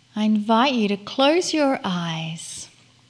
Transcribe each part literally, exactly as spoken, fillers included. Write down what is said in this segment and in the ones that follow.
I invite you to close your eyes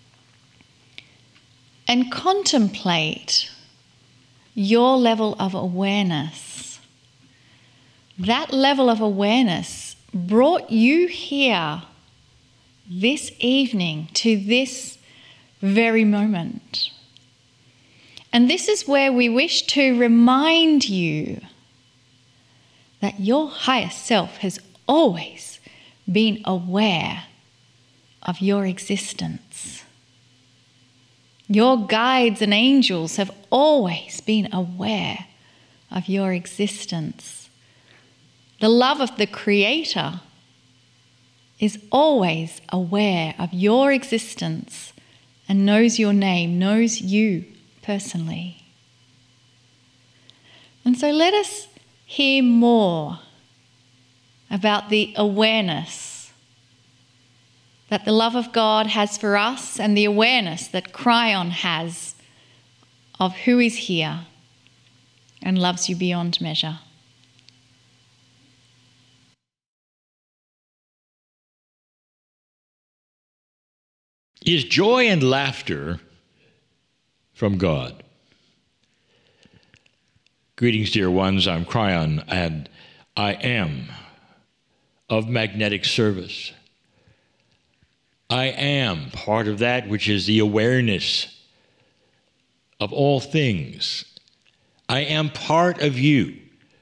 and contemplate your level of awareness. That level of awareness brought you here this evening to this very moment. And this is where we wish to remind you that your higher self has always been aware of your existence. Your guides and angels have always been aware of your existence. The love of the Creator is always aware of your existence and knows your name, knows you personally. And so let us hear more about the awareness that the love of God has for us and the awareness that Kryon has of who is here and loves you beyond measure. Is joy and laughter from God? Greetings, dear ones. I'm Kryon, and I am of magnetic service. I am part of that which is the awareness of all things. I am part of you.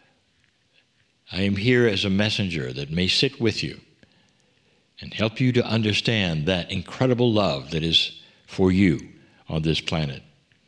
I am here as a messenger that may sit with you and help you to understand that incredible love that is for you on this planet.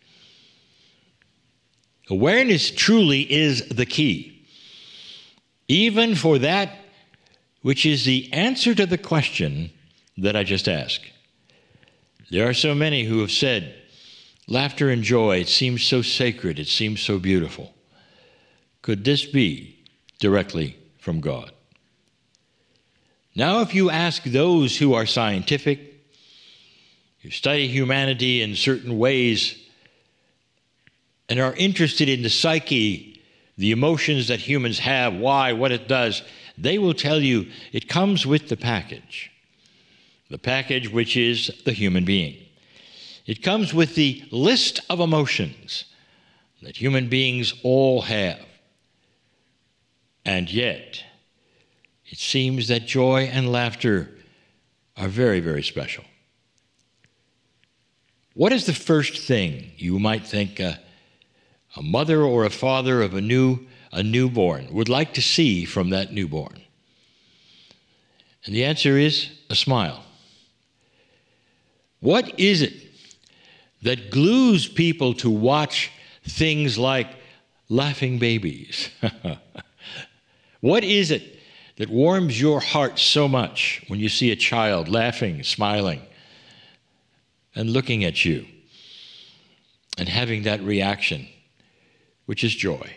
Awareness truly is the key, even for that which is the answer to the question that I just asked. There are so many who have said, laughter and joy, it seems so sacred, it seems so beautiful. Could this be directly from God? Now, if you ask those who are scientific, who study humanity in certain ways, and are interested in the psyche, the emotions that humans have, why, what it does, they will tell you it comes with the package. The package which is the human being. It comes with the list of emotions that human beings all have. And yet, it seems that joy and laughter are very, very special. What is the first thing you might think uh, a mother or a father of a new a newborn would like to see from that newborn? And the answer is a smile. What is it that glues people to watch things like laughing babies? What is it that warms your heart so much when you see a child laughing, smiling, and looking at you and having that reaction, which is joy?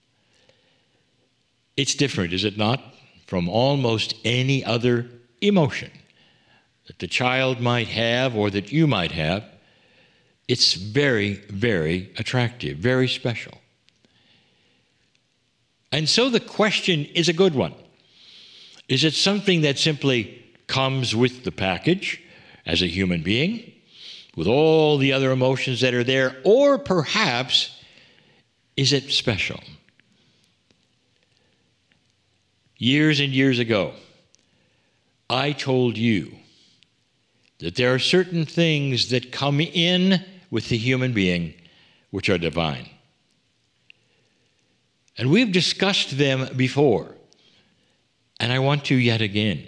It's different, is it not, from almost any other emotion that the child might have or that you might have. It's very, very attractive, very special. And so the question is a good one. Is it something that simply comes with the package as a human being, with all the other emotions that are there, or perhaps is it special? Years and years ago, I told you that there are certain things that come in with the human being which are divine. And we've discussed them before, and I want to yet again.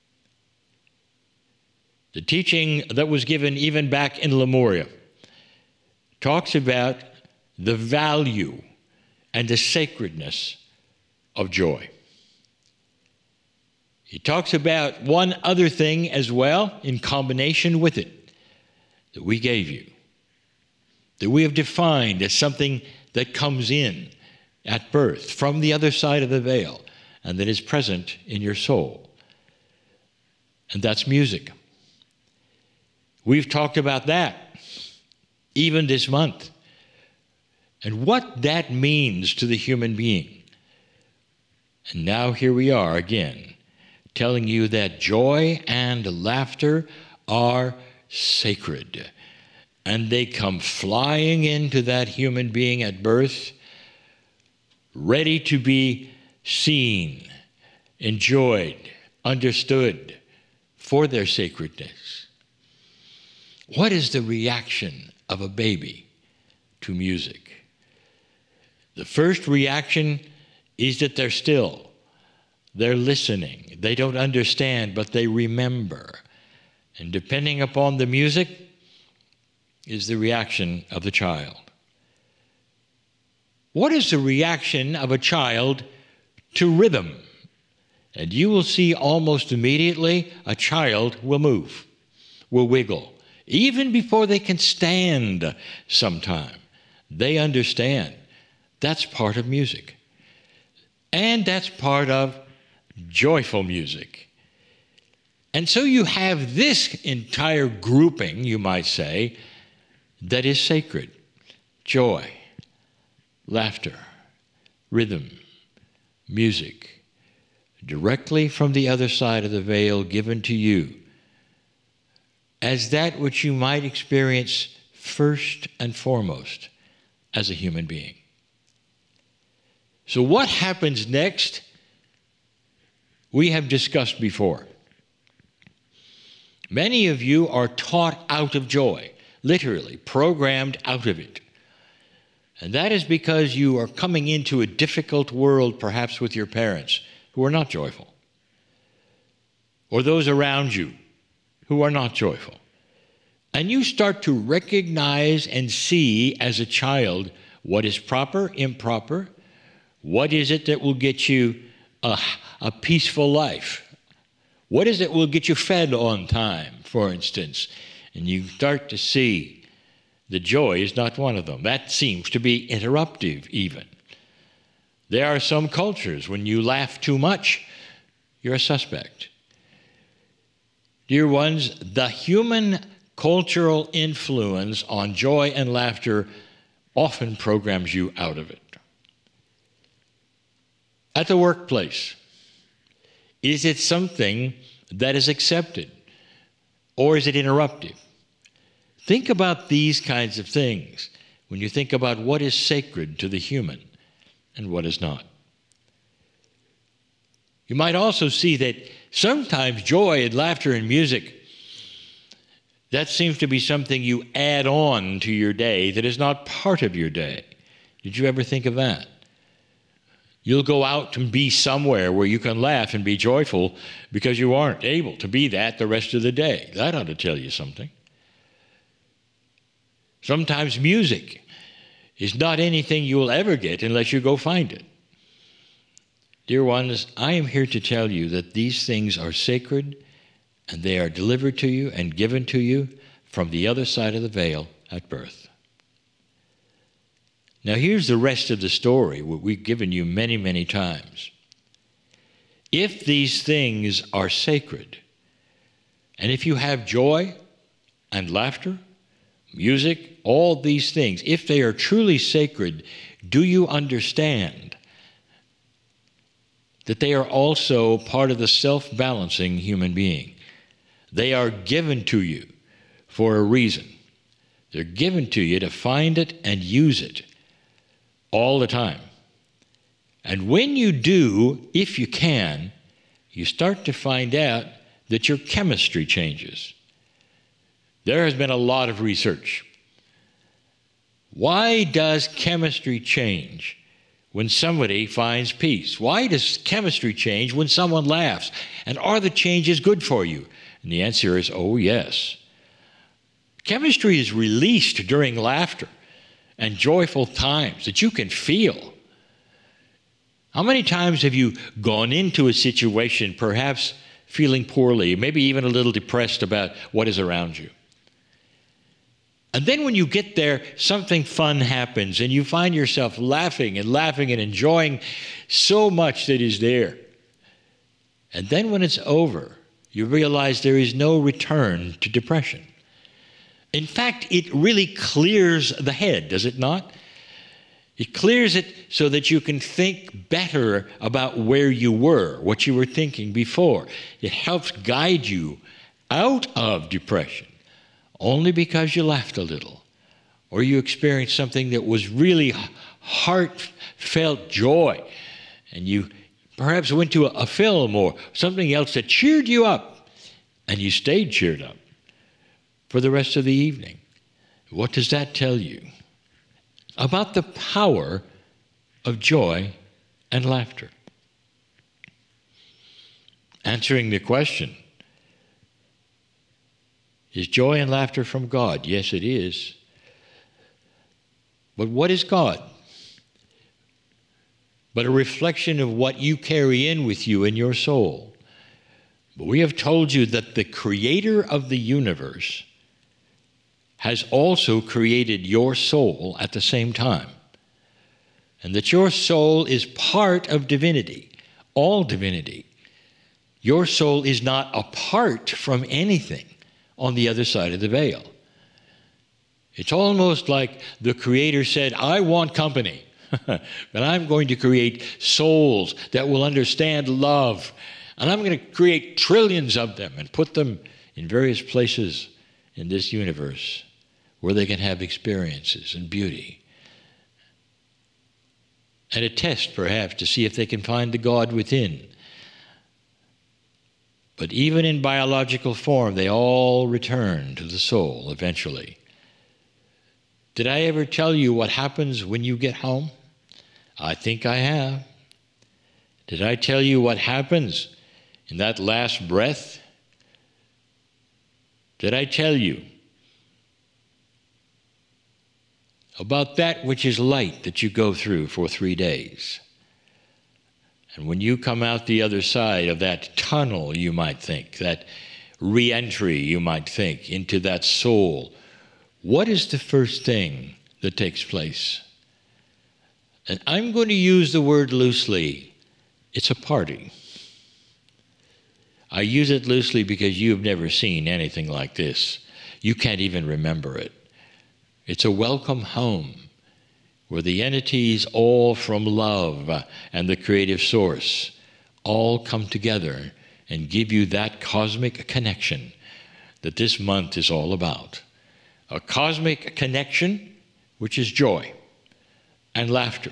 The teaching that was given even back in Lemuria talks about the value and the sacredness of joy. He talks about one other thing as well in combination with it that we gave you, that we have defined as something that comes in at birth from the other side of the veil and that is present in your soul. And that's music. We've talked about that even this month and what that means to the human being. And now here we are again, telling you that joy and laughter are sacred. And they come flying into that human being at birth, ready to be seen, enjoyed, understood for their sacredness. What is the reaction of a baby to music? The first reaction is that they're still. They're listening. They don't understand, but they remember. And depending upon the music is the reaction of the child. What is the reaction of a child to rhythm? And you will see almost immediately a child will move, will wiggle. Even before they can stand sometime, they understand that's part of music. And that's part of joyful music. And so you have this entire grouping, you might say, that is sacred. Joy, laughter, rhythm, music, directly from the other side of the veil given to you as that which you might experience first and foremost as a human being. So what happens next, we have discussed before. Many of you are taught out of joy, literally programmed out of it. And that is because you are coming into a difficult world, perhaps with your parents, who are not joyful, or those around you who are not joyful. And you start to recognize and see as a child what is proper, improper, what is it that will get you a, a peaceful life, what is it that will get you fed on time, for instance. And you start to see the joy is not one of them. That seems to be interruptive even. There are some cultures, when you laugh too much, you're a suspect. Dear ones, the human cultural influence on joy and laughter often programs you out of it. At the workplace, is it something that is accepted, or is it interruptive? Think about these kinds of things when you think about what is sacred to the human and what is not. You might also see that sometimes joy and laughter and music, that seems to be something you add on to your day that is not part of your day. Did you ever think of that? You'll go out and be somewhere where you can laugh and be joyful because you aren't able to be that the rest of the day. That ought to tell you something. Sometimes music is not anything you will ever get unless you go find it. Dear ones, I am here to tell you that these things are sacred and they are delivered to you and given to you from the other side of the veil at birth. Now here's the rest of the story, what we've given you many, many times. If these things are sacred, and if you have joy and laughter, music, all these things, if they are truly sacred, do you understand that they are also part of the self-balancing human being? They are given to you for a reason. They're given to you to find it and use it all the time. And when you do, if you can, you start to find out that your chemistry changes. There has been a lot of research. Why does chemistry change when somebody finds peace? Why does chemistry change when someone laughs? And are the changes good for you? And the answer is, oh yes. Chemistry is released during laughter and joyful times that you can feel. How many times have you gone into a situation perhaps feeling poorly, maybe even a little depressed about what is around you? And then when you get there, something fun happens and you find yourself laughing and laughing and enjoying so much that is there. And then when it's over, you realize there is no return to depression. In fact, it really clears the head, does it not? It clears it so that you can think better about where you were, what you were thinking before. It helps guide you out of depression only because you laughed a little or you experienced something that was really heartfelt joy, and you perhaps went to a, a film or something else that cheered you up, and you stayed cheered up for the rest of the evening. What does that tell you about the power of joy and laughter? Answering the question, is joy and laughter from God? Yes, it is. But what is God? But a reflection of what you carry in with you in your soul. But we have told you that the creator of the universe has also created your soul at the same time. And that your soul is part of divinity, all divinity. Your soul is not apart from anything on the other side of the veil. It's almost like the Creator said, I want company, but I'm going to create souls that will understand love, and I'm going to create trillions of them and put them in various places in this universe where they can have experiences and beauty. And a test, perhaps, to see if they can find the God within. But even in biological form, they all return to the soul eventually. Did I ever tell you what happens when you get home? I think I have. Did I tell you what happens in that last breath? Did I tell you about that which is light that you go through for three days? And when you come out the other side of that tunnel, you might think, that re-entry, you might think, into that soul, what is the first thing that takes place? And I'm going to use the word loosely. It's a party. I use it loosely because you've never seen anything like this. You can't even remember it. It's a welcome home where the entities all from love and the creative source all come together and give you that cosmic connection that this month is all about. A cosmic connection which is joy and laughter.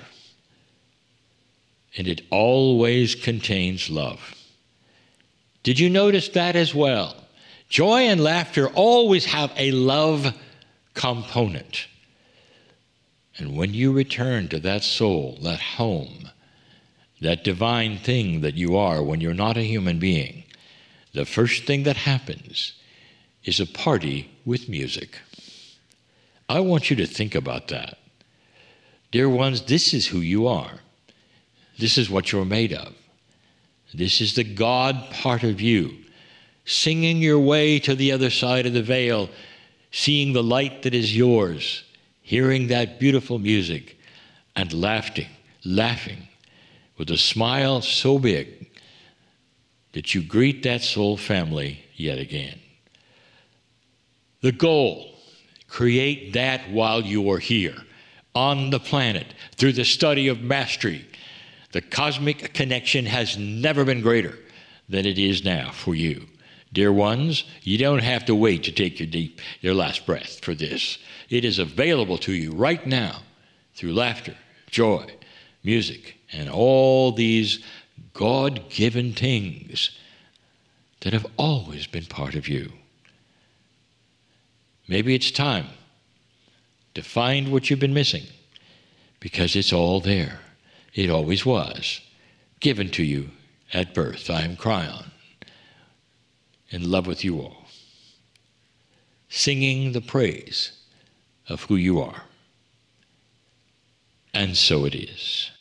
And it always contains love. Did you notice that as well? Joy and laughter always have a love component. And when you return to that soul, that home, that divine thing that you are when you're not a human being, the first thing that happens is a party with music. I want you to think about that. Dear ones, this is who you are. This is what you're made of. This is the God part of you, singing your way to the other side of the veil, seeing the light that is yours, hearing that beautiful music, and laughing, laughing with a smile so big that you greet that soul family yet again. The goal, create that while you are here, on the planet, through the study of mastery. The cosmic connection has never been greater than it is now for you. Dear ones, you don't have to wait to take your deep, your last breath for this. It is available to you right now through laughter, joy, music, and all these God-given things that have always been part of you. Maybe it's time to find what you've been missing, because it's all there. It always was, given to you at birth. I am Cryon, in love with you all, singing the praise of who you are. And so it is.